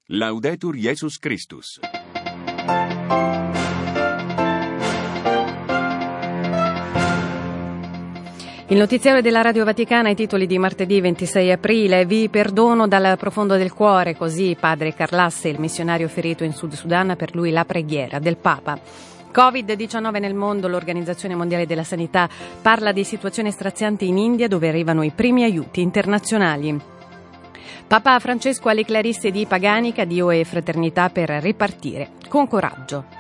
Laudetur Jesus Christus. Il notiziario della Radio Vaticana, i titoli di martedì 26 aprile. Vi perdono dal profondo del cuore, così padre Carlasse, il missionario ferito in Sud Sudan, per lui la preghiera del Papa. Covid-19 nel mondo, l'Organizzazione Mondiale della Sanità parla di situazioni strazianti in India dove arrivano i primi aiuti internazionali. Papa Francesco alle clarisse di Paganica, Dio e fraternità per ripartire con coraggio.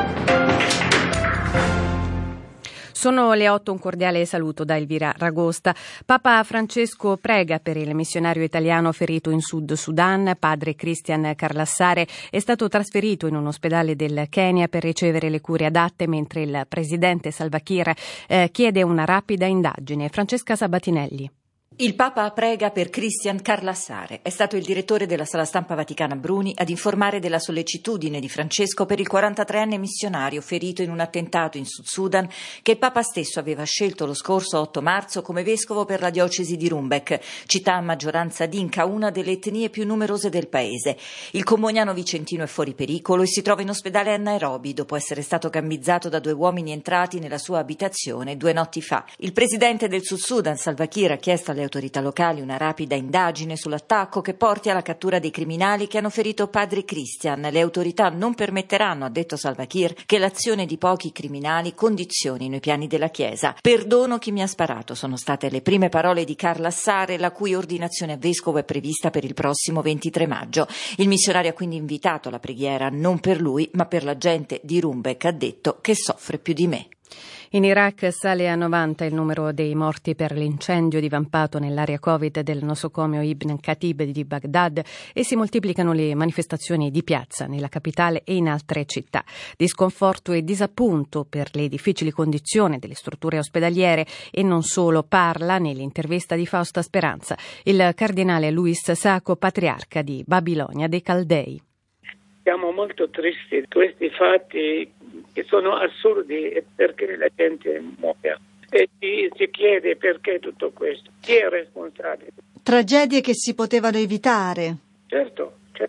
Sono le 8, un cordiale saluto da Elvira Ragosta. Papa Francesco prega per il missionario italiano ferito in Sud Sudan. Padre Christian Carlassare è stato trasferito in un ospedale del Kenya per ricevere le cure adatte, mentre il presidente Salva Kiir chiede una rapida indagine. Francesca Sabatinelli. Il Papa prega per Christian Carlassare. È stato il direttore della Sala Stampa Vaticana Bruni ad informare della sollecitudine di Francesco per il 43enne missionario ferito in un attentato in Sud Sudan che il Papa stesso aveva scelto lo scorso 8 marzo come vescovo per la diocesi di Rumbek, città a maggioranza dinka, una delle etnie più numerose del paese. Il comuniano vicentino è fuori pericolo e si trova in ospedale a Nairobi dopo essere stato gambizzato da 2 uomini entrati nella sua abitazione 2 notti fa. Il presidente del Sud Sudan, Salva Kiir, ha chiesto alle autorità locali una rapida indagine sull'attacco che porti alla cattura dei criminali che hanno ferito padre Christian. Le autorità non permetteranno, ha detto Salva Kiir, che l'azione di pochi criminali condizionino i piani della Chiesa. Perdono chi mi ha sparato, sono state le prime parole di Carlassare, la cui ordinazione a vescovo è prevista per il prossimo 23 maggio. Il missionario ha quindi invitato la preghiera non per lui, ma per la gente di Rumbek, ha detto, che soffre più di me. In Iraq sale a 90 il numero dei morti per l'incendio divampato nell'area Covid del nosocomio Ibn Khatib di Baghdad e si moltiplicano le manifestazioni di piazza nella capitale e in altre città. Di sconforto e disappunto per le difficili condizioni delle strutture ospedaliere e non solo, parla nell'intervista di Fausta Speranza il cardinale Luis Sacco, patriarca di Babilonia dei Caldei. Siamo molto tristi di questi fatti che sono assurdi perché la gente muore e si chiede perché tutto questo, chi è responsabile? Tragedie che si potevano evitare. Certo,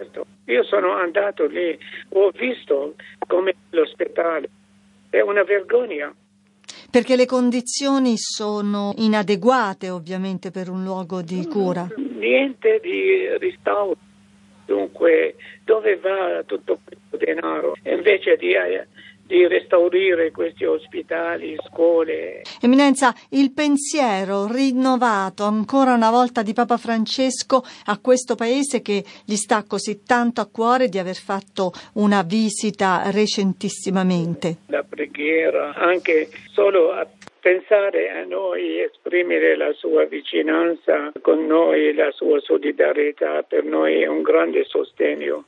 io sono andato lì, ho visto come l'ospedale, è una vergogna. Perché le condizioni sono inadeguate ovviamente per un luogo di cura. Niente di restauro. Dunque, dove va tutto questo denaro? Invece di restaurare questi ospedali, scuole. Eminenza, il pensiero rinnovato ancora una volta di Papa Francesco a questo paese che gli sta così tanto a cuore di aver fatto una visita recentissimamente. La preghiera, anche solo a pensare a noi, esprimere la sua vicinanza con noi, la sua solidarietà, per noi è un grande sostegno.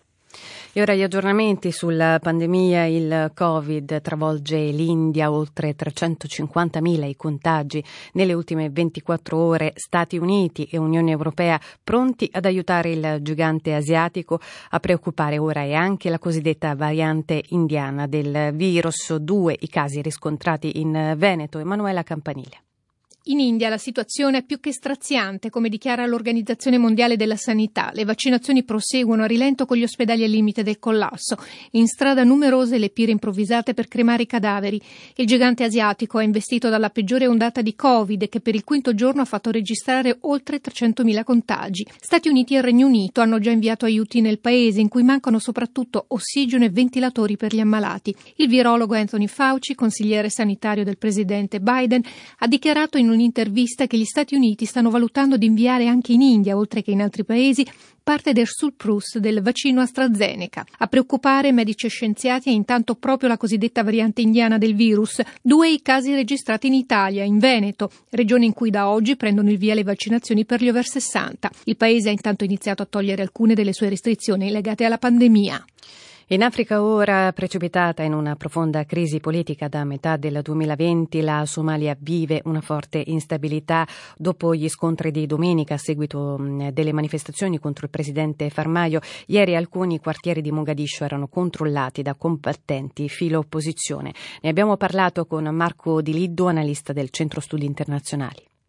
E ora gli aggiornamenti sulla pandemia. Il Covid travolge l'India, oltre 350.000 i contagi nelle ultime 24 ore. Stati Uniti e Unione Europea pronti ad aiutare il gigante asiatico. A preoccupare ora è anche la cosiddetta variante indiana del virus. 2 i casi riscontrati in Veneto. Emanuela Campanile. In India la situazione è più che straziante, come dichiara l'Organizzazione Mondiale della Sanità. Le vaccinazioni proseguono a rilento con gli ospedali al limite del collasso. In strada numerose le pire improvvisate per cremare i cadaveri. Il gigante asiatico è investito dalla peggiore ondata di Covid che per il 5° giorno ha fatto registrare oltre 300.000 contagi. Stati Uniti e Regno Unito hanno già inviato aiuti nel paese, in cui mancano soprattutto ossigeno e ventilatori per gli ammalati. Il virologo Anthony Fauci, consigliere sanitario del presidente Biden, ha dichiarato in un'intervista che gli Stati Uniti stanno valutando di inviare anche in India, oltre che in altri paesi, parte del surplus del vaccino AstraZeneca. A preoccupare medici e scienziati è intanto proprio la cosiddetta variante indiana del virus. 2 i casi registrati in Italia, in Veneto, regione in cui da oggi prendono il via le vaccinazioni per gli over 60. Il paese ha intanto iniziato a togliere alcune delle sue restrizioni legate alla pandemia. In Africa, ora precipitata in una profonda crisi politica da metà del 2020, la Somalia vive una forte instabilità dopo gli scontri di domenica a seguito delle manifestazioni contro il presidente Farmaio. Ieri alcuni quartieri di Mogadiscio erano controllati da combattenti filo opposizione. Ne abbiamo parlato con Marco Di Liddo, analista del Centro Studi Internazionali.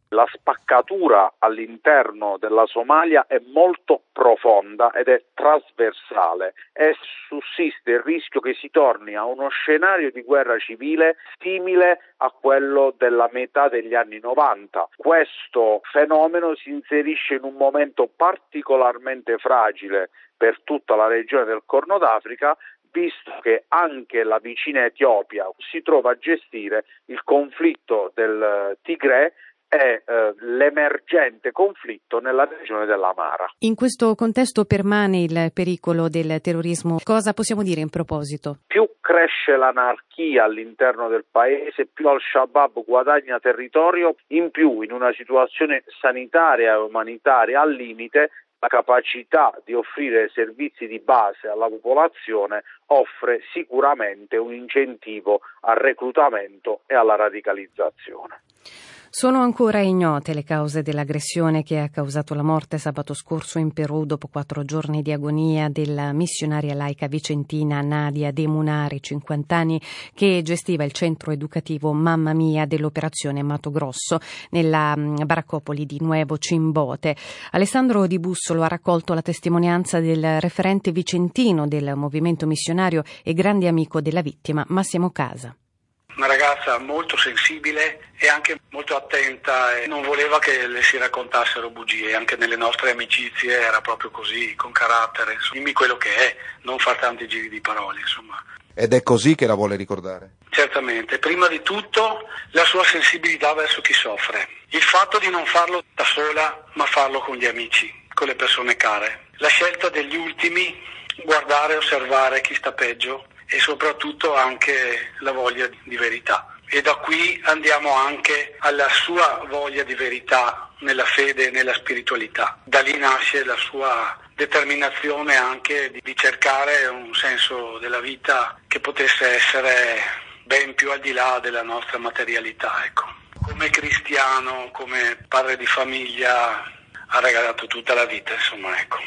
La spaccatura all'interno della Somalia è molto profonda ed è trasversale e sussiste il rischio che si torni a uno scenario di guerra civile simile a quello della metà degli anni 90. Questo fenomeno si inserisce in un momento particolarmente fragile per tutta la regione del Corno d'Africa, visto che anche la vicina Etiopia si trova a gestire il conflitto del Tigre e l'emergente conflitto nella regione dell'Amara. In questo contesto permane il pericolo del terrorismo. Cosa possiamo dire in proposito? Più cresce l'anarchia all'interno del paese, più Al-Shabaab guadagna territorio, in più in una situazione sanitaria e umanitaria al limite la capacità di offrire servizi di base alla popolazione offre sicuramente un incentivo al reclutamento e alla radicalizzazione. Sono ancora ignote le cause dell'aggressione che ha causato la morte sabato scorso in Perù dopo 4 giorni di agonia della missionaria laica vicentina Nadia De Munari, 50 anni, che gestiva il centro educativo Mamma Mia dell'operazione Mato Grosso nella baraccopoli di Nuevo Chimbote. Alessandro Di Bussolo ha raccolto la testimonianza del referente vicentino del movimento missionario e grande amico della vittima, Massimo Casa. Una ragazza molto sensibile e anche molto attenta e non voleva che le si raccontassero bugie, anche nelle nostre amicizie era proprio così, con carattere. Dimmi quello che è, non far tanti giri di parole, insomma. Ed è così che la vuole ricordare? Certamente, prima di tutto la sua sensibilità verso chi soffre, il fatto di non farlo da sola ma farlo con gli amici, con le persone care, la scelta degli ultimi, guardare e osservare chi sta peggio, e soprattutto anche la voglia di verità. E da qui andiamo anche alla sua voglia di verità nella fede e nella spiritualità. Da lì nasce la sua determinazione anche di cercare un senso della vita che potesse essere ben più al di là della nostra materialità. Ecco. Come cristiano, come padre di famiglia, ha regalato tutta la vita, insomma, ecco.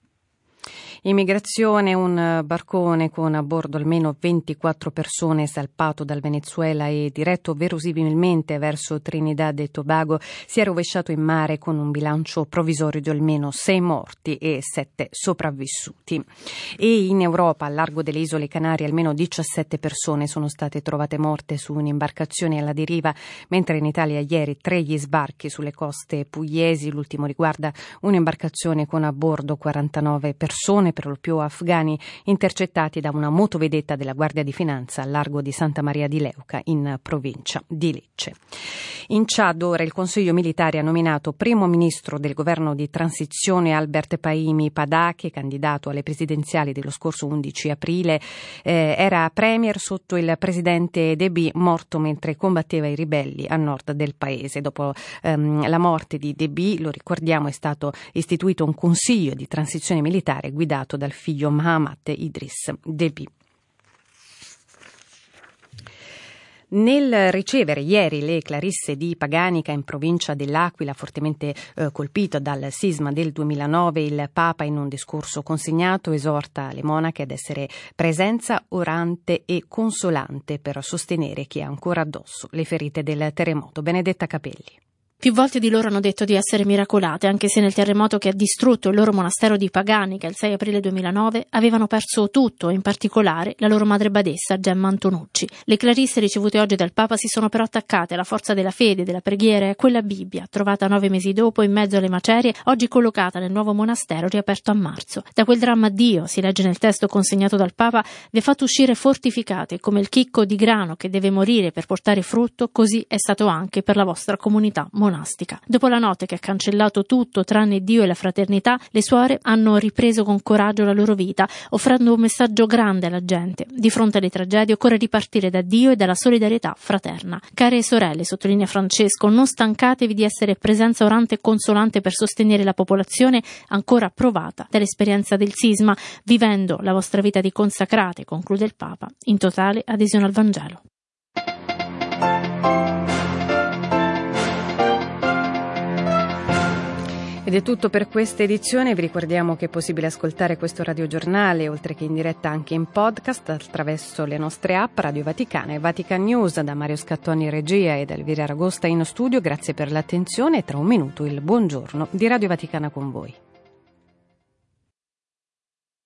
Immigrazione, un barcone con a bordo almeno 24 persone salpato dal Venezuela e diretto verosimilmente verso Trinidad e Tobago si è rovesciato in mare con un bilancio provvisorio di almeno 6 morti e 7 sopravvissuti. E in Europa, al largo delle isole Canarie, almeno 17 persone sono state trovate morte su un'imbarcazione alla deriva, mentre in Italia ieri 3 gli sbarchi sulle coste pugliesi. L'ultimo riguarda un'imbarcazione con a bordo 49 persone, per lo più afghani, intercettati da una motovedetta della Guardia di Finanza al largo di Santa Maria di Leuca, in provincia di Lecce. In Ciad ora il Consiglio militare ha nominato primo ministro del governo di transizione Albert Pahimi Padake, candidato alle presidenziali dello scorso 11 aprile. Era premier sotto il presidente Déby, morto mentre combatteva i ribelli a nord del paese. Dopo la morte di Déby, lo ricordiamo, è stato istituito un consiglio di transizione militare guidato dal figlio Mahamat Idriss Déby. Nel ricevere ieri le Clarisse di Paganica in provincia dell'Aquila, fortemente colpito dal sisma del 2009, il Papa in un discorso consegnato esorta le monache ad essere presenza orante e consolante per sostenere chi ha ancora addosso le ferite del terremoto. Benedetta Capelli. Più volte di loro hanno detto di essere miracolate, anche se nel terremoto che ha distrutto il loro monastero di Paganica il 6 aprile 2009 avevano perso tutto, in particolare la loro madre badessa Gemma Antonucci. Le Clarisse ricevute oggi dal Papa si sono però attaccate alla forza della fede, della preghiera e a quella Bibbia, trovata 9 mesi dopo in mezzo alle macerie, oggi collocata nel nuovo monastero riaperto a marzo. Da quel dramma Dio, si legge nel testo consegnato dal Papa, vi ha fatto uscire fortificate come il chicco di grano che deve morire per portare frutto, così è stato anche per la vostra comunità monastica. Dopo la notte che ha cancellato tutto tranne Dio e la fraternità, le suore hanno ripreso con coraggio la loro vita, offrendo un messaggio grande alla gente. Di fronte alle tragedie occorre ripartire da Dio e dalla solidarietà fraterna. Care sorelle, sottolinea Francesco, non stancatevi di essere presenza orante e consolante per sostenere la popolazione ancora provata dall'esperienza del sisma, vivendo la vostra vita di consacrate, conclude il Papa, in totale adesione al Vangelo. Ed è tutto per questa edizione. Vi ricordiamo che è possibile ascoltare questo radiogiornale, oltre che in diretta anche in podcast, attraverso le nostre app Radio Vaticana e Vatican News. Da Mario Scattoni in regia e da Elvira Ragosta in studio, grazie per l'attenzione e tra un minuto il buongiorno di Radio Vaticana con voi.